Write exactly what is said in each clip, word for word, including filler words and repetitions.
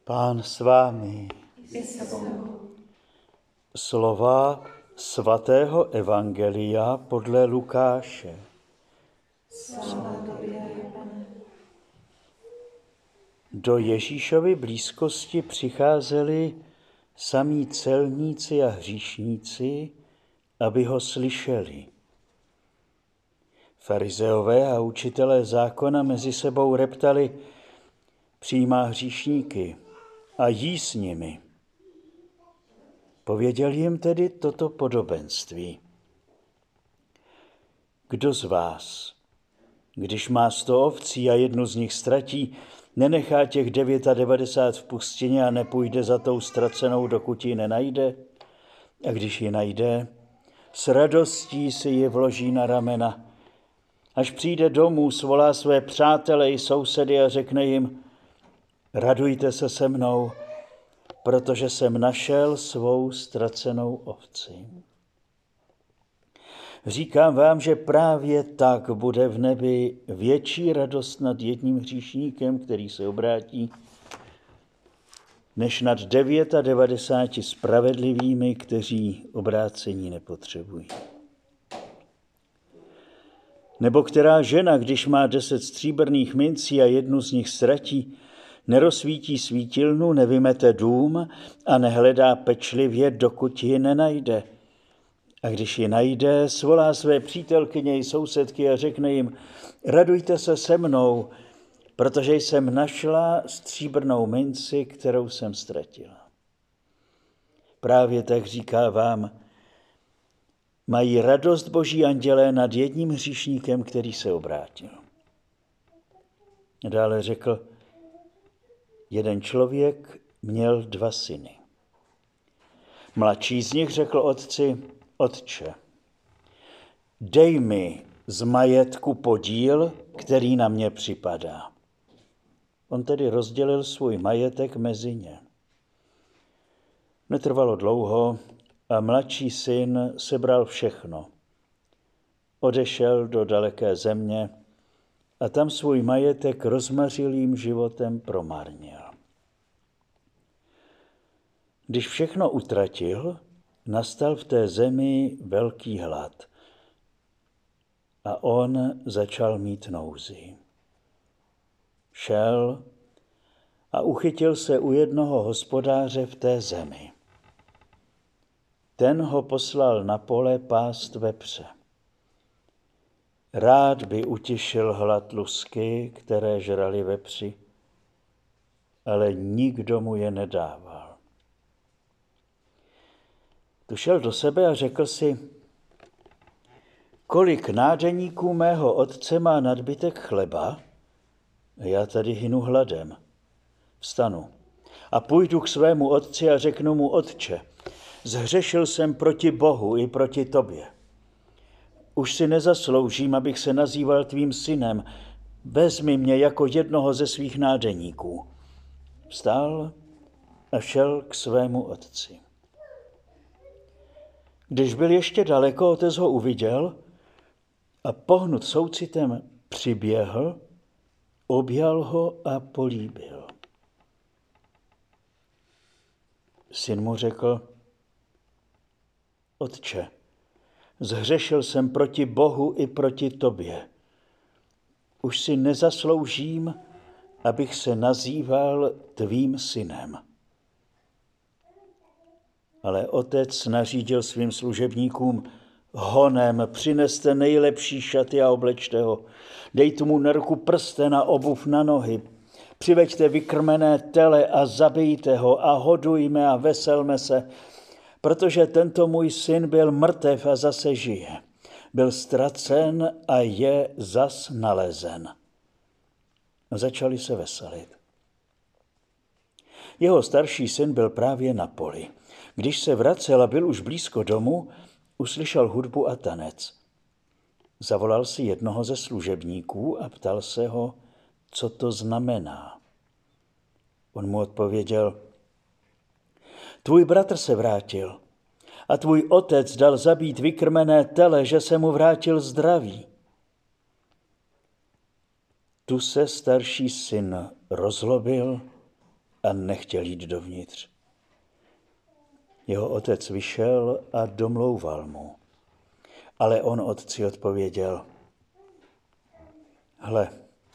Pán s vámi. Slova svatého evangelia podle Lukáše. Do Ježíšovy blízkosti přicházeli samí celníci a hříšníci, aby ho slyšeli. Farizeové a učitelé zákona mezi sebou reptali: přijímá hříšníky a jí s nimi. Pověděl jim tedy toto podobenství. Kdo z vás, když má sto ovcí a jednu z nich ztratí, nenechá těch devadesát devět v pustině a nepůjde za tou ztracenou, dokud ji nenajde? A když ji najde, s radostí si ji vloží na ramena. Až přijde domů, svolá své přátele i sousedy a řekne jim: radujte se se mnou, protože jsem našel svou ztracenou ovci. Říkám vám, že právě tak bude v nebi větší radost nad jedním hříšníkem, který se obrátí, než nad devadesát devět spravedlivými, kteří obrácení nepotřebují. Nebo která žena, když má deset stříbrných mincí a jednu z nich ztratí, nerozsvítí svítilnu, nevymete dům a nehledá pečlivě, dokud ji nenajde. A když ji najde, svolá své přítelkyně i sousedky a řekne jim: radujte se se mnou, protože jsem našla stříbrnou minci, kterou jsem ztratila. Právě tak říká vám, mají radost boží andělé nad jedním hříšníkem, který se obrátil. Dále řekl: jeden člověk měl dva syny. Mladší z nich řekl otci: otče, dej mi z majetku podíl, který na mě připadá. On tedy rozdělil svůj majetek mezi ně. Netrvalo dlouho a mladší syn sebral všechno. Odešel do daleké země a tam svůj majetek rozmařilým životem promarnil. Když všechno utratil, nastal v té zemi velký hlad a on začal mít nouzi. Šel a uchytil se u jednoho hospodáře v té zemi. Ten ho poslal na pole pást vepře. Rád by utišil hlad lusky, které žrali vepři, ale nikdo mu je nedával. Tu šel do sebe a řekl si: kolik nádeníků mého otce má nadbytek chleba, a já tady hynu hladem. Vstanu a půjdu k svému otci a řeknu mu: otče, zhřešil jsem proti Bohu i proti tobě. Už si nezasloužím, abych se nazýval tvým synem. Vezmi mě jako jednoho ze svých nádeníků. Vstal a šel k svému otci. Když byl ještě daleko, otec ho uviděl a pohnut soucitem přiběhl, objal ho a políbil. Syn mu řekl: otče, zhřešil jsem proti Bohu i proti tobě. Už si nezasloužím, abych se nazýval tvým synem. Ale otec nařídil svým služebníkům: honem přineste nejlepší šaty a oblečte ho. Dejte mu na ruku prsten a obuv na nohy. Přiveďte vykrmené tele a zabijte ho a hodujme a veselme se, protože tento můj syn byl mrtev a zase žije. Byl ztracen a je zas nalezen. Začali se veselit. Jeho starší syn byl právě na poli. Když se vracel a byl už blízko domu, uslyšel hudbu a tanec. Zavolal si jednoho ze služebníků a ptal se ho, co to znamená. On mu odpověděl: tvůj bratr se vrátil a tvůj otec dal zabít vykrmené tele, že se mu vrátil zdravý. Tu se starší syn rozlobil a nechtěl jít dovnitř. Jeho otec vyšel a domlouval mu. Ale on otci odpověděl: Hle,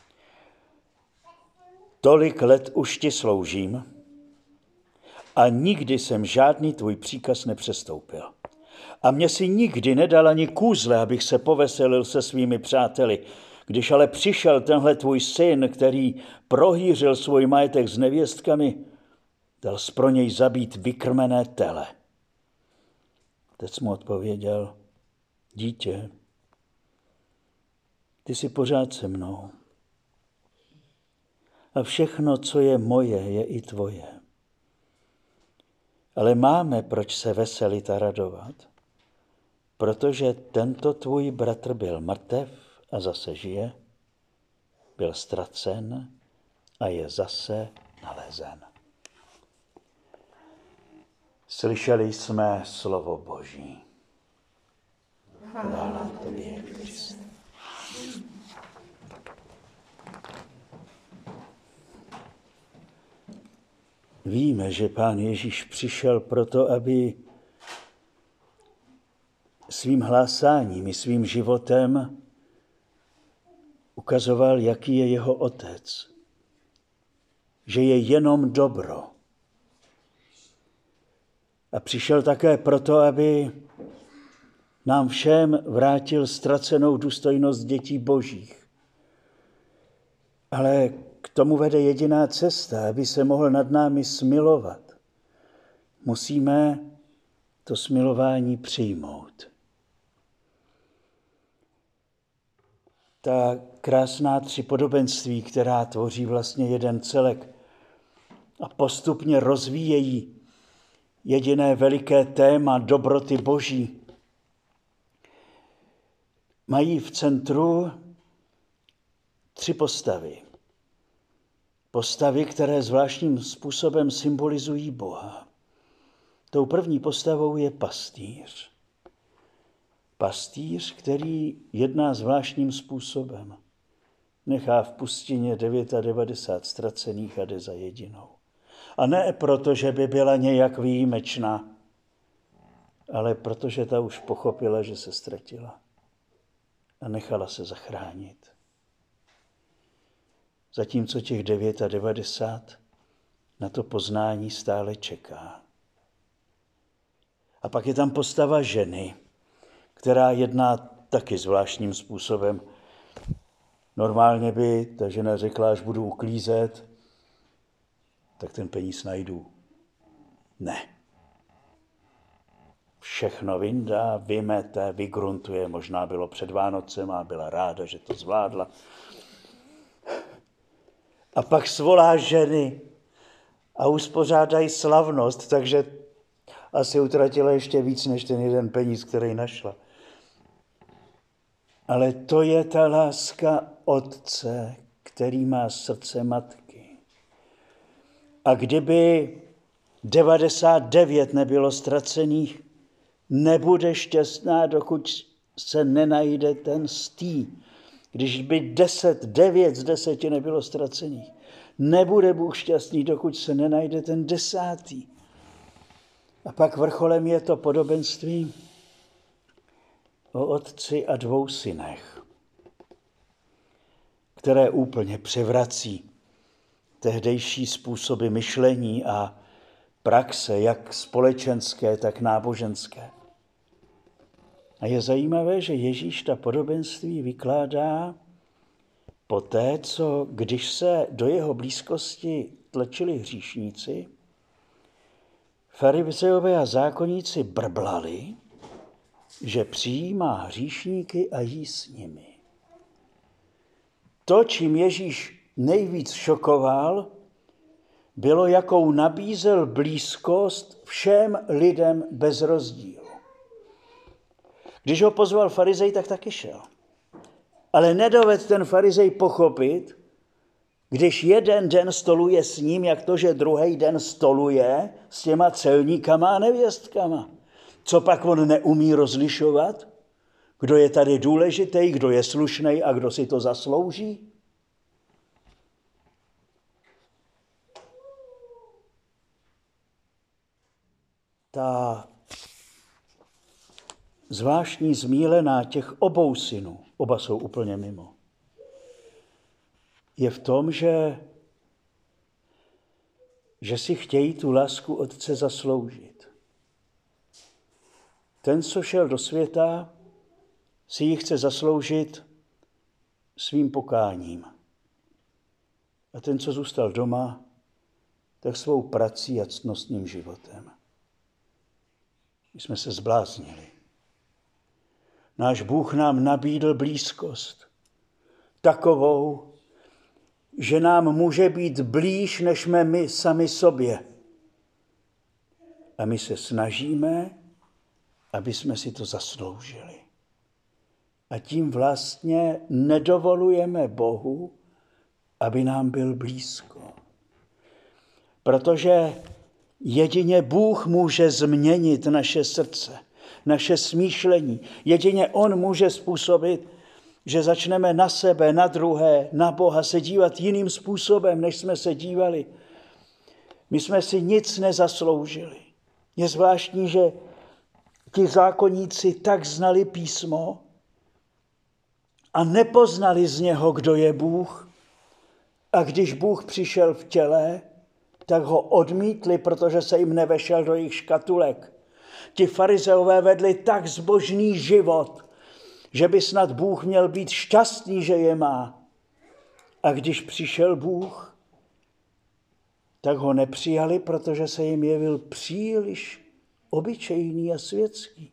tolik let už ti sloužím a nikdy jsem žádný tvůj příkaz nepřestoupil. A mě si nikdy nedal ani kůzle, abych se poveselil se svými přáteli. Když ale přišel tenhle tvůj syn, který prohýřil svůj majetek s nevěstkami, dal jsi pro něj zabít vykrmené tele. Teď mu odpověděl: Dítě, ty jsi pořád se mnou. A všechno, co je moje, je i tvoje. Ale máme proč se veselit a radovat, protože tento tvůj bratr byl mrtev a zase žije, byl ztracen a je zase nalezen. Slyšeli jsme slovo Boží. Chvála tobě, Kriste. Víme, že Pán Ježíš přišel proto, aby svým hlásáním i svým životem ukazoval, jaký je jeho otec. Že je jenom dobro. A přišel také proto, aby nám všem vrátil ztracenou důstojnost dětí božích. Ale k tomu vede jediná cesta, aby se mohl nad námi smilovat. Musíme to smilování přijmout. Ta krásná tři podobenství, která tvoří vlastně jeden celek a postupně rozvíjejí jediné veliké téma dobroty Boží, mají v centru tři postavy. Postavy, které zvláštním způsobem symbolizují Boha. Tou první postavou je pastýř. Pastýř, který jedná zvláštním způsobem. Nechá v pustině devadesát devět ztracených a jde za jedinou. A ne proto, že by byla nějak výjimečná, ale protože ta už pochopila, že se ztratila a nechala se zachránit. Zatímco těch devadesát devět na to poznání stále čeká. A pak je tam postava ženy, která jedná taky zvláštním způsobem. Normálně by ta žena řekla, až budu uklízet, tak ten peníz najdu. Ne. Všechno vyndá, vymete, vygruntuje, možná bylo před Vánocem a byla ráda, že to zvládla. A pak svolá ženy a uspořádají slavnost, takže asi utratila ještě víc než ten jeden peníz, který našla. Ale to je ta láska otce, který má srdce matky. A kdyby devadesát devět nebylo ztracených, nebude šťastná, dokud se nenajde ten stý. Když by deset, devět z deseti nebylo ztracených, nebude Bůh šťastný, dokud se nenajde ten desátý. A pak vrcholem je to podobenství o otci a dvou synech, které úplně převrací tehdejší způsoby myšlení a praxe, jak společenské, tak náboženské. A je zajímavé, že Ježíš ta podobenství vykládá poté, co když se do jeho blízkosti tlačili hříšníci, farizeové a zákonníci brblali, že přijímá hříšníky a jí s nimi. To, čím Ježíš nejvíc šokoval, bylo, jakou nabízel blízkost všem lidem bez rozdílu. Když ho pozval farizej, tak taky šel. Ale nedovedl ten farizej pochopit, když jeden den stoluje s ním, jak to, že druhý den stoluje s těma celníkama a nevěstkama. Co pak on neumí rozlišovat? Kdo je tady důležitý, kdo je slušný a kdo si to zaslouží? ta zvláštní zmílená těch obou synů, oba jsou úplně mimo, je v tom, že, že si chtějí tu lásku Otce zasloužit. Ten, co šel do světa, si ji chce zasloužit svým pokáním. A ten, co zůstal doma, tak svou prací a ctnostným životem. My jsme se zbláznili. Náš Bůh nám nabídl blízkost. Takovou, že nám může být blíž, než jsme my sami sobě. A my se snažíme, aby jsme si to zasloužili. A tím vlastně nedovolujeme Bohu, aby nám byl blízko. Protože jedině Bůh může změnit naše srdce, naše smýšlení. Jedině On může způsobit, že začneme na sebe, na druhé, na Boha se dívat jiným způsobem, než jsme se dívali. My jsme si nic nezasloužili. Je zvláštní, že ti zákonníci tak znali písmo a nepoznali z něho, kdo je Bůh. A když Bůh přišel v těle, tak ho odmítli, protože se jim nevešel do jejich škatulek. Ti farizeové vedli tak zbožný život, že by snad Bůh měl být šťastný, že je má. A když přišel Bůh, tak ho nepřijali, protože se jim jevil příliš obyčejný a světský.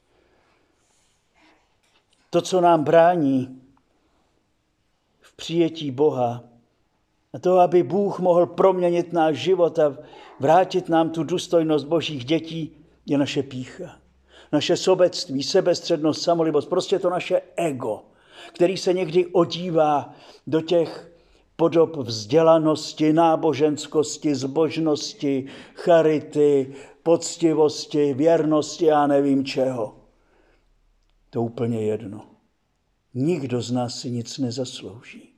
To, co nám brání v přijetí Boha, a to, aby Bůh mohl proměnit náš život a vrátit nám tu důstojnost Božích dětí, je naše pýcha. Naše sobectví, sebestřednost, samolibost, prostě to naše ego, který se někdy odívá do těch podob vzdělanosti, náboženskosti, zbožnosti, charity, poctivosti, věrnosti, já nevím čeho. To úplně jedno. Nikdo z nás si nic nezaslouží.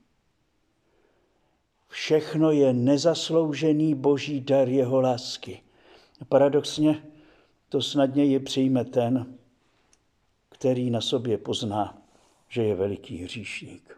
Všechno je nezasloužený Boží dar jeho lásky. A paradoxně to snadněji přijme ten, který na sobě pozná, že je veliký hříšník.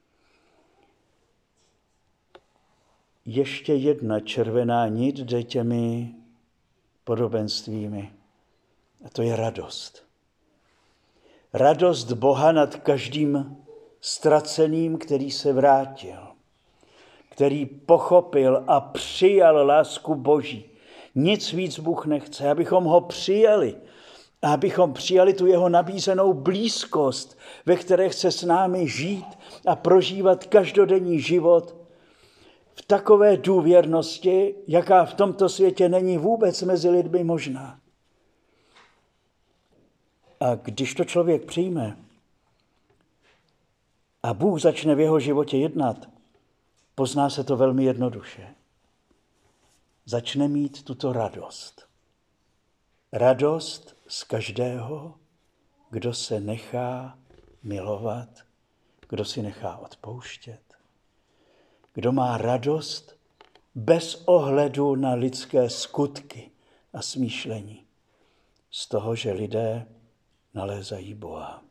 Ještě jedna červená nit jde těmi podobenstvími, a to je radost. Radost Boha nad každým ztraceným, který se vrátil, který pochopil a přijal lásku Boží. Nic víc Bůh nechce, abychom ho přijali, a abychom přijali tu jeho nabízenou blízkost, ve které chce s námi žít a prožívat každodenní život v takové důvěrnosti, jaká v tomto světě není vůbec mezi lidmi možná. A když to člověk přijme a Bůh začne v jeho životě jednat, pozná se to velmi jednoduše. Začne mít tuto radost. Radost z každého, kdo se nechá milovat, kdo si nechá odpouštět, kdo má radost bez ohledu na lidské skutky a smýšlení z toho, že lidé nalézají Boha.